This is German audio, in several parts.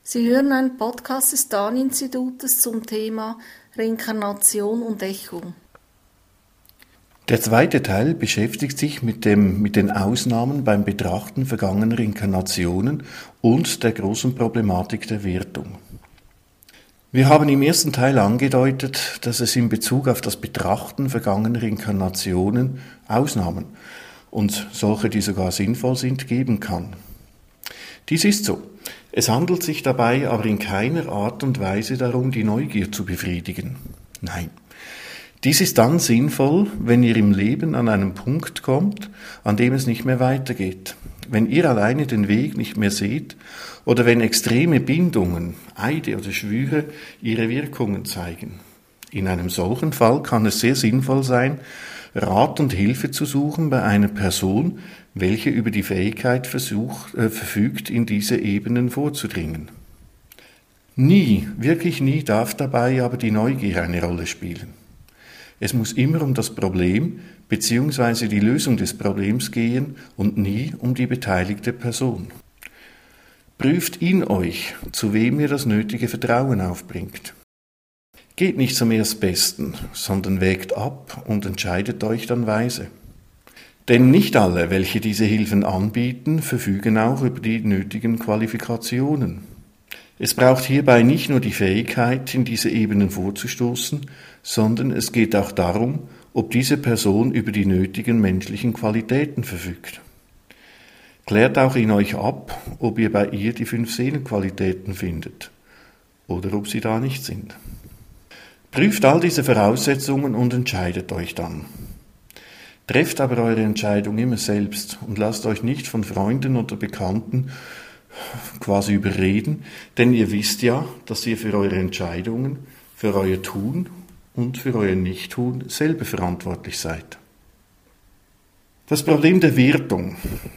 Sie hören einen Podcast des Dahn-Institutes zum Thema Reinkarnation und Echo. Der zweite Teil beschäftigt sich mit den Ausnahmen beim Betrachten vergangener Inkarnationen und der großen Problematik der Wertung. Wir haben im ersten Teil angedeutet, dass es in Bezug auf das Betrachten vergangener Inkarnationen Ausnahmen und solche, die sogar sinnvoll sind, geben kann. Dies ist so. Es handelt sich dabei aber in keiner Art und Weise darum, die Neugier zu befriedigen. Nein. Dies ist dann sinnvoll, wenn ihr im Leben an einen Punkt kommt, an dem es nicht mehr weitergeht. Wenn ihr alleine den Weg nicht mehr seht oder wenn extreme Bindungen, Eide oder Schwüre ihre Wirkungen zeigen. In einem solchen Fall kann es sehr sinnvoll sein, Rat und Hilfe zu suchen bei einer Person, welche über die Fähigkeit verfügt, in diese Ebenen vorzudringen. Nie, wirklich nie darf dabei aber die Neugier eine Rolle spielen. Es muss immer um das Problem bzw. die Lösung des Problems gehen und nie um die beteiligte Person. Prüft in euch, zu wem ihr das nötige Vertrauen aufbringt. Geht nicht zum Erstbesten, sondern wägt ab und entscheidet euch dann weise. Denn nicht alle, welche diese Hilfen anbieten, verfügen auch über die nötigen Qualifikationen. Es braucht hierbei nicht nur die Fähigkeit, in diese Ebenen vorzustoßen, sondern es geht auch darum, ob diese Person über die nötigen menschlichen Qualitäten verfügt. Klärt auch in euch ab, ob ihr bei ihr die 5 Seelenqualitäten findet oder ob sie da nicht sind. Prüft all diese Voraussetzungen und entscheidet euch dann. Trefft aber eure Entscheidung immer selbst und lasst euch nicht von Freunden oder Bekannten quasi überreden, denn ihr wisst ja, dass ihr für eure Entscheidungen, für euer Tun und für euer Nichttun selber verantwortlich seid. Das Problem der Wertung.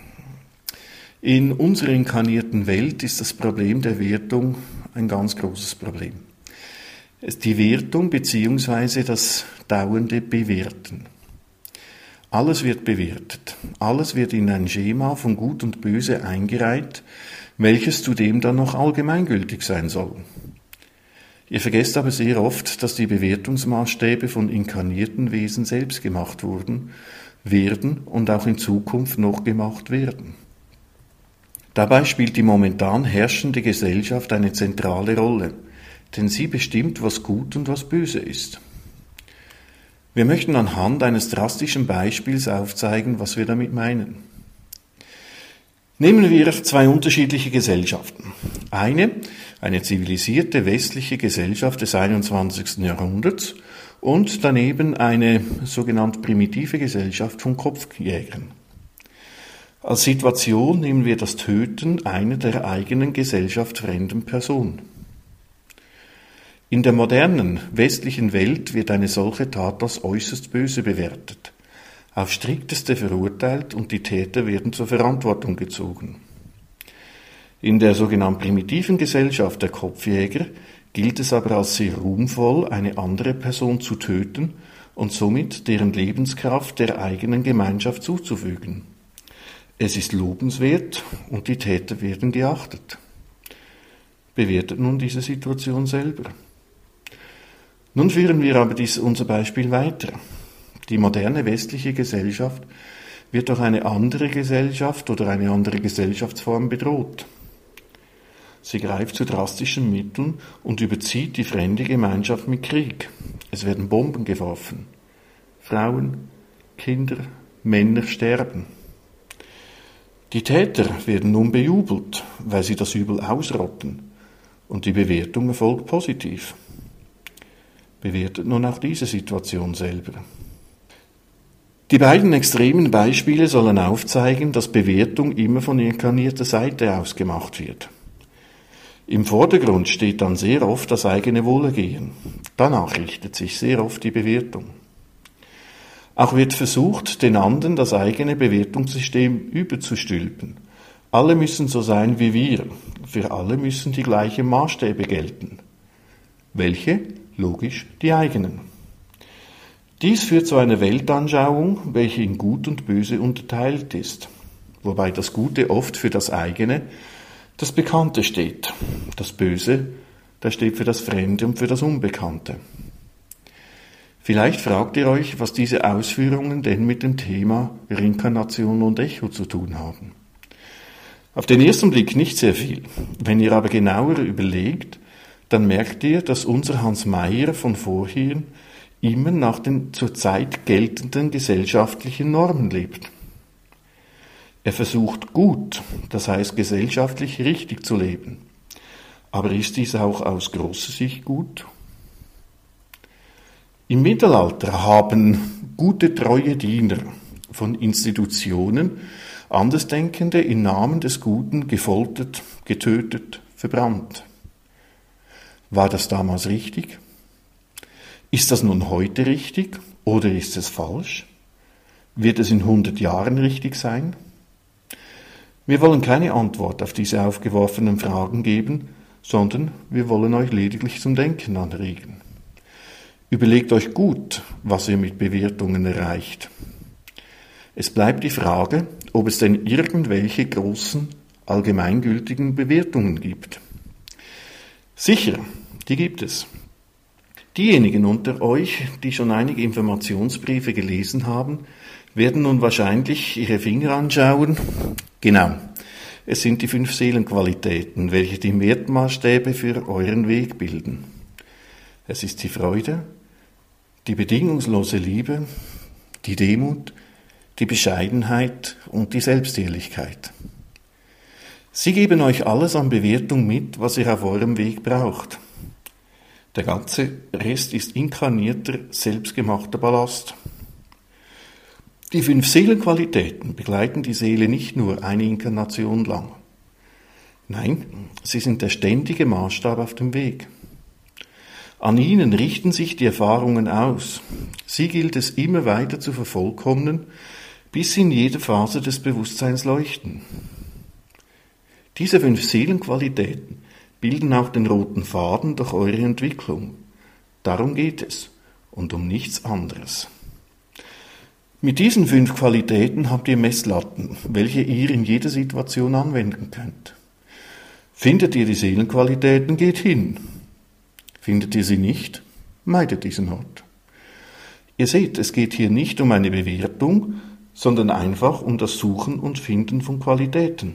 In unserer inkarnierten Welt ist das Problem der Wertung ein ganz großes Problem. Die Wertung bzw. das dauernde Bewerten. Alles wird bewertet, alles wird in ein Schema von Gut und Böse eingereiht, welches zudem dann noch allgemeingültig sein soll. Ihr vergesst aber sehr oft, dass die Bewertungsmaßstäbe von inkarnierten Wesen selbst gemacht werden und auch in Zukunft noch gemacht werden. Dabei spielt die momentan herrschende Gesellschaft eine zentrale Rolle, denn sie bestimmt, was gut und was böse ist. Wir möchten anhand eines drastischen Beispiels aufzeigen, was wir damit meinen. Nehmen wir 2 unterschiedliche Gesellschaften. Eine zivilisierte westliche Gesellschaft des 21. Jahrhunderts und daneben eine sogenannte primitive Gesellschaft von Kopfjägern. Als Situation nehmen wir das Töten einer der eigenen Gesellschaft fremden Person. In der modernen westlichen Welt wird eine solche Tat als äußerst böse bewertet, auf strikteste verurteilt und die Täter werden zur Verantwortung gezogen. In der sogenannten primitiven Gesellschaft der Kopfjäger gilt es aber als sehr ruhmvoll, eine andere Person zu töten und somit deren Lebenskraft der eigenen Gemeinschaft zuzufügen. Es ist lobenswert und die Täter werden geachtet. Bewertet nun diese Situation selber. Nun führen wir aber unser Beispiel weiter. Die moderne westliche Gesellschaft wird durch eine andere Gesellschaft oder eine andere Gesellschaftsform bedroht. Sie greift zu drastischen Mitteln und überzieht die fremde Gemeinschaft mit Krieg. Es werden Bomben geworfen. Frauen, Kinder, Männer sterben. Die Täter werden nun bejubelt, weil sie das Übel ausrotten. Und die Bewertung erfolgt positiv. Bewertet nun auch diese Situation selber. Die beiden extremen Beispiele sollen aufzeigen, dass Bewertung immer von inkarnierter Seite aus gemacht wird. Im Vordergrund steht dann sehr oft das eigene Wohlergehen. Danach richtet sich sehr oft die Bewertung. Auch wird versucht, den anderen das eigene Bewertungssystem überzustülpen. Alle müssen so sein wie wir. Für alle müssen die gleichen Maßstäbe gelten. Welche? Logisch, die eigenen. Dies führt zu einer Weltanschauung, welche in Gut und Böse unterteilt ist, wobei das Gute oft für das eigene, Das Bekannte steht. Das Böse, das steht für das Fremde und für das Unbekannte. Vielleicht fragt ihr euch, was diese Ausführungen denn mit dem Thema Reinkarnation und Echo zu tun haben. Auf den ersten Blick nicht sehr viel. Wenn ihr aber genauer überlegt, dann merkt ihr, dass unser Hans Meyer von vorhin immer nach den zurzeit geltenden gesellschaftlichen Normen lebt. Er versucht gut, das heißt gesellschaftlich richtig zu leben. Aber ist dies auch aus großer Sicht gut? Im Mittelalter haben gute, treue Diener von Institutionen Andersdenkende im Namen des Guten gefoltert, getötet, verbrannt. War das damals richtig? Ist das nun heute richtig oder ist es falsch? Wird es in 100 Jahren richtig sein? Wir wollen keine Antwort auf diese aufgeworfenen Fragen geben, sondern wir wollen euch lediglich zum Denken anregen. Überlegt euch gut, was ihr mit Bewertungen erreicht. Es bleibt die Frage, ob es denn irgendwelche großen, allgemeingültigen Bewertungen gibt. Sicher, die gibt es. Diejenigen unter euch, die schon einige Informationsbriefe gelesen haben, werden nun wahrscheinlich ihre Finger anschauen. Genau, es sind die 5 Seelenqualitäten, welche die Wertmaßstäbe für euren Weg bilden. Es ist die Freude, die bedingungslose Liebe, die Demut, die Bescheidenheit und die Selbstehrlichkeit. Sie geben euch alles an Bewertung mit, was ihr auf eurem Weg braucht. Der ganze Rest ist inkarnierter, selbstgemachter Ballast. Die 5 Seelenqualitäten begleiten die Seele nicht nur eine Inkarnation lang. Nein, sie sind der ständige Maßstab auf dem Weg. An ihnen richten sich die Erfahrungen aus. Sie gilt es immer weiter zu vervollkommnen, bis sie in jeder Phase des Bewusstseins leuchten. Diese 5 Seelenqualitäten bilden auch den roten Faden durch eure Entwicklung. Darum geht es und um nichts anderes. Mit diesen 5 Qualitäten habt ihr Messlatten, welche ihr in jeder Situation anwenden könnt. Findet ihr die Seelenqualitäten, geht hin. Findet ihr sie nicht, meidet diesen Ort. Ihr seht, es geht hier nicht um eine Bewertung, sondern einfach um das Suchen und Finden von Qualitäten.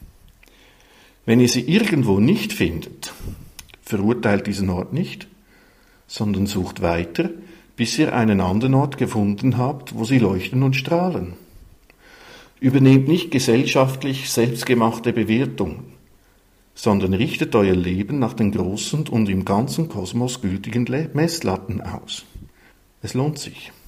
Wenn ihr sie irgendwo nicht findet, verurteilt diesen Ort nicht, sondern sucht weiter, bis ihr einen anderen Ort gefunden habt, wo sie leuchten und strahlen. Übernehmt nicht gesellschaftlich selbstgemachte Bewertungen, sondern richtet euer Leben nach den großen und im ganzen Kosmos gültigen Messlatten aus. Es lohnt sich.